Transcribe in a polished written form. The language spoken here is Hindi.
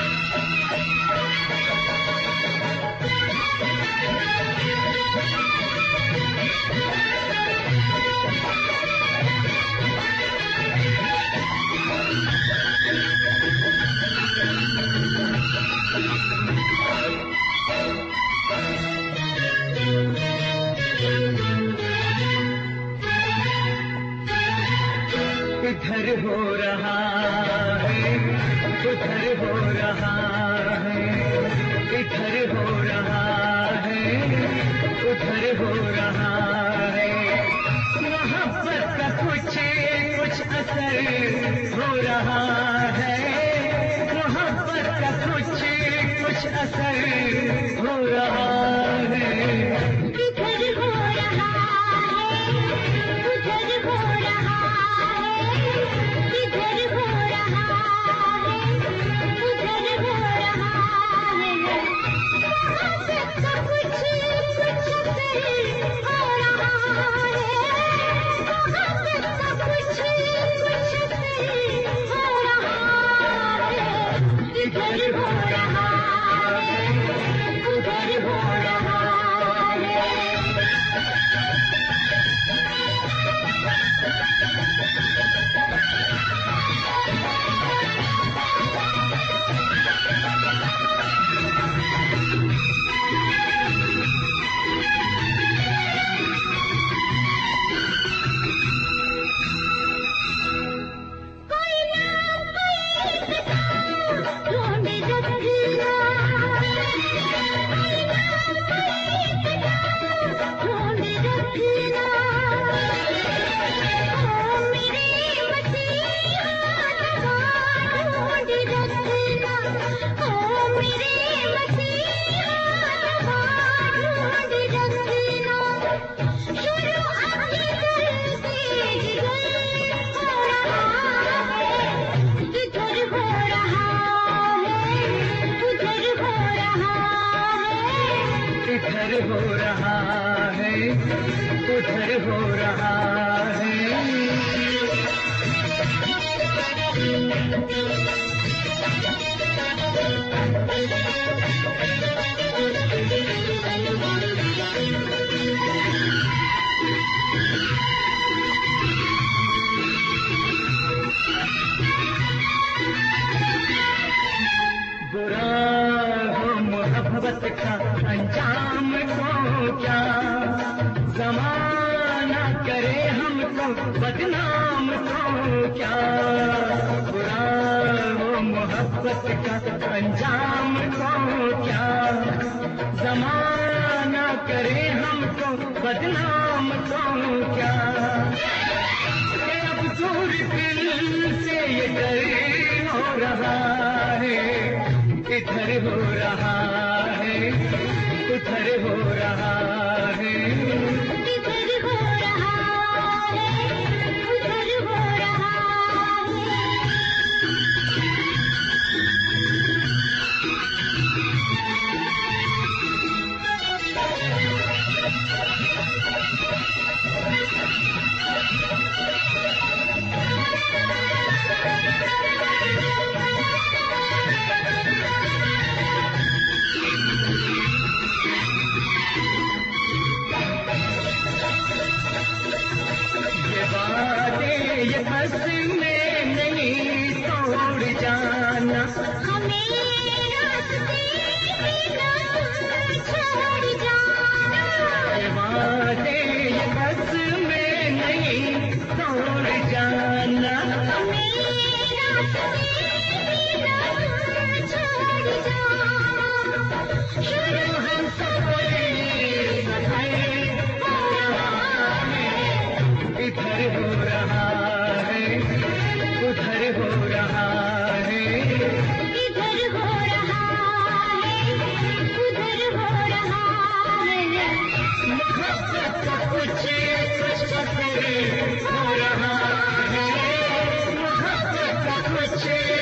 इधर हो रहा है, उधर हो रहा है, इधर हो रहा है, उधर हो रहा है। मोहब्बत का कुछ असर हो रहा है, मोहब्बत का कुछ असर हो रहा है। इधर हो रहा है, उधर हो रहा है, इधर हो रहा है, उधर हो रहा है। मोहब्बत का कुछ असर हो रहा है, मोहब्बत का कुछ असर हो रहा है। इधर हो रहा है, उधर हो रहा है। इधर हो रहा है, उधर हो रहा है। बुरा हो मोहब्बत का अंजाम को क्या, ज़माना करे हमको बदनाम को क्या। बुरा हो मोहब्बत का अंजाम को क्या, ज़माना करे हमको बदनाम को क्या। अब दूर दिल से ये डर हो रहा है, इधर हो रहा है, उधर हो रहा है। इधर हो रहा है, उधर हो रहा है। ये बस में नहीं तोड़ जाना, हमें रास्ते में ना छोड़ जाना। ये वादे ये बस में नहीं तोड़ जाना। हमें रास्ते में ना छोड़ जाना। शुरू हम सफर हो रहा है, इधर हो रहा है, उधर हो रहा है। इधर हो रहा है, उधर हो रहा है। मोहब्बत का कुछ असर हो रहा है, मोहब्बत का कुछ